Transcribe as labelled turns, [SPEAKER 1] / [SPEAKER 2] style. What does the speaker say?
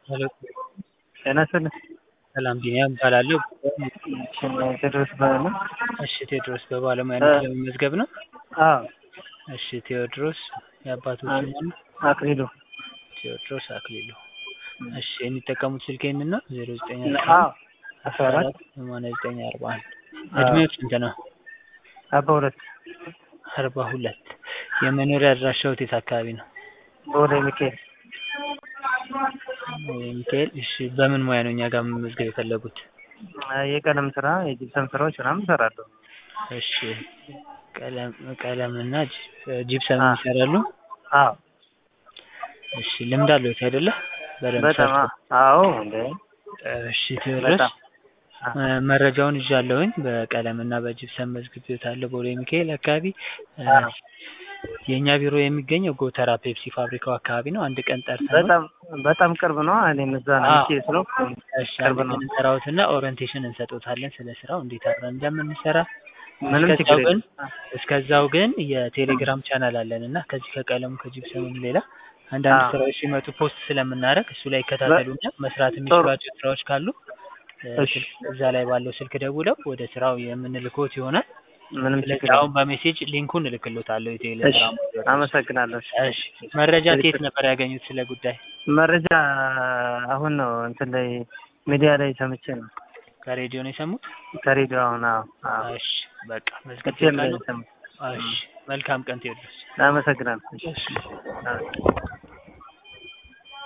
[SPEAKER 1] ሄሎ
[SPEAKER 2] ጤና ይስጥልኝ።
[SPEAKER 1] ሰላም ቢኒያም እባላለሁ።
[SPEAKER 2] ቴዎድሮስ እባላለሁ።
[SPEAKER 1] እሺ ቴዎድሮስ በባለሙያነት ለመመዝገብ ነው?
[SPEAKER 2] አዎ
[SPEAKER 1] እሺ ቴዎድሮስ የአባቶች ስም ማን ነው?
[SPEAKER 2] አክሊሉ።
[SPEAKER 1] ቴዎድሮስ አክሊሉ። እሺ የሚጠቀሙት ስልክ ይሄንን ነው? 09
[SPEAKER 2] አዎ 14
[SPEAKER 1] 8941 እድሜው ስንት ነው?
[SPEAKER 2] 42
[SPEAKER 1] 42 የመኖሪያ አድራሻዎት የት አካባቢ ነው?
[SPEAKER 2] ቦሌ ሚካኤል።
[SPEAKER 1] ሚካኤል። እሺ በምን ሙያ ነው እኛ ጋር መመዝገብ የፈለጉት?
[SPEAKER 2] የቀለም ስራ፣ የጂፕሰም ስራዎች ምናምን እሰራለሁ።
[SPEAKER 1] እሺ ቀለምና ጂፕሰም ይሰራሉ?
[SPEAKER 2] አዎ
[SPEAKER 1] እሺ ልምድ አለዎት አይደለ? በደንብ
[SPEAKER 2] በጣም
[SPEAKER 1] ሰርተው።
[SPEAKER 2] አዎ እንዴ
[SPEAKER 1] እሺ ቴዎድሮስ መረጃውን ይዣለሁኝ። በቀለምና በጂፕሰም መዝግቤዎታለሁ። ቦሌ ሚካኤል አካባቢ። የእኛ ቢሮ የሚገኘው ጎተራ ፔፕሲ ፋብሪካው አካባቢ ነው። አንድ ቀን ጠርተን
[SPEAKER 2] በጣም ቅርብ ነው። እኔም እዛ ነው ሚካኤል ስለው
[SPEAKER 1] እሺ አንድ ቀን እንጠራዎትና ኦሪየንቴሽን እንሰጦታለን ስለ ስራው እንዴት አድርገን እንደምንሰራ።
[SPEAKER 2] ምንም ችግር የለም።
[SPEAKER 1] እስከዛው ግን የቴሌግራም ቻናል አለን እና ከዚህ ከቀለሙ ከጂፕሰሙም ሌላ አንዳንድ ስራዎች ሲመጡ ፖስት ስለምናደርግ እሱ ላይ ይከታተሉና መስራት የሚችሏቸው ስራዎች ካሉ እዛ ላይ ባለው ስልክ ደውለው ወደ ስራው የምንልኮት ይሆናል።
[SPEAKER 2] ምንም ችግር
[SPEAKER 1] ስለዚህ አሁን በሜሴጅ ሊንኩን እልክልዎታለሁ የቴሌግራም።
[SPEAKER 2] አመሰግናለሁ።
[SPEAKER 1] እሺ መረጃ ከየት ነበር ያገኙት ስለ ጉዳይ?
[SPEAKER 2] መረጃ አሁን ነው እንትን ላይ ሚዲያ ላይ ሰምቼ ነው።
[SPEAKER 1] ከሬዲዮ ነው የሰሙት?
[SPEAKER 2] ከሬዲዮ አሁን። አዎ
[SPEAKER 1] እሺ በቃ መዝገብ።
[SPEAKER 2] እሺ
[SPEAKER 1] መልካም ቀን ቴዎድሮስ።
[SPEAKER 2] አመሰግናለሁ።
[SPEAKER 1] እሺ